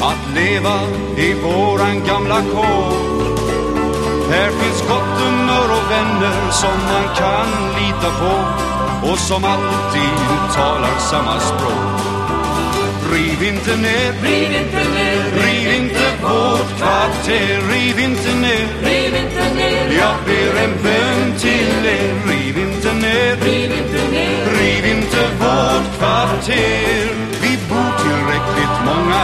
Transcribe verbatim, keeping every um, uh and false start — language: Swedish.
att leva i våran gamla kår. Här finns gott humör och vänner som man kan lita på och som alltid talar samma språk. Riv inte ner, riv inte ner, riv inte vårt kvarter, riv inte ner, riv inte ner. Jag ber en bön till